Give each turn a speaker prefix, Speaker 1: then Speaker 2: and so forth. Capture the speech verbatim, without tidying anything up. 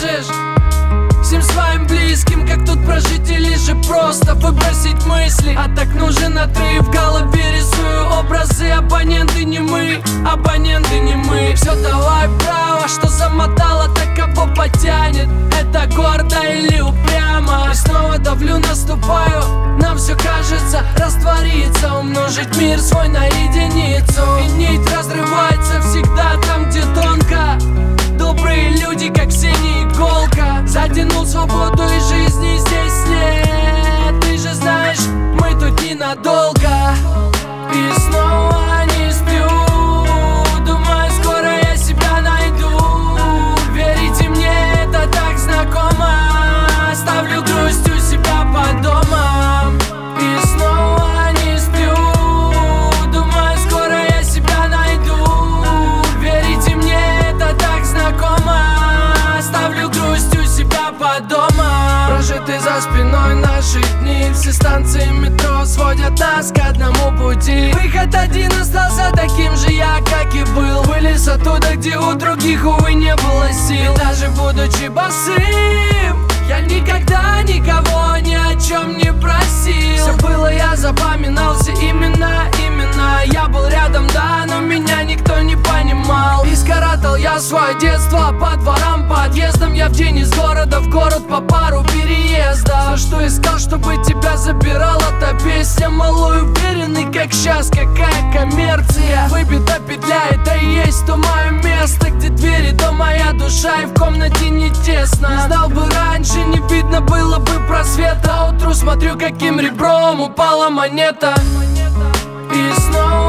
Speaker 1: скажешь всем своим близким, как тут прожить или же просто выбросить мысли? А так нужен отрыв, в голове рисую образы. Абоненты не мы, абоненты не мы. Все давай вправо, что замотало, так кого потянет? Это гордо или упрямо? И снова давлю, наступаю, нам все кажется раствориться, умножить мир свой на единицу. И нить разрывается всегда там, где тонко. Добрые люди, как синяя иголка. Затянул свободу и жизни здесь нет. Ты же знаешь, мы тут ненадолго. И снова не сплю, думаю, скоро я себя найду. Верите мне, это так знакомо. Оставлю грусть у себя под домом. И снова не сплю, думаю, скоро я себя найду. Верите мне, это так знакомо. Оставлю грусть у себя под домом. Прожиты за спиной наши дни. Все станции метро сводят нас к одному пути. Выход один остался таким же я, как и был. Вылез оттуда, где у других, увы, не было сил. И даже будучи босым, я никогда никого ни о чем не просил. Все было, я запоминался именно, именно. Я был рядом, да, но меня никто не понимал. И скоротал я свое детство по дворам, подъездам. Я в день из города в город по пару переездов. За что искал, чтобы тебя забирала та песня? Малой уверенный, как сейчас, какая коммерция. Выбита петля, это и есть то мое место, где двери, то моя душа, и в комнате не тесно. Знал бы раньше, не видно было бы просвета. А утру смотрю, каким ребром упала монета. И снова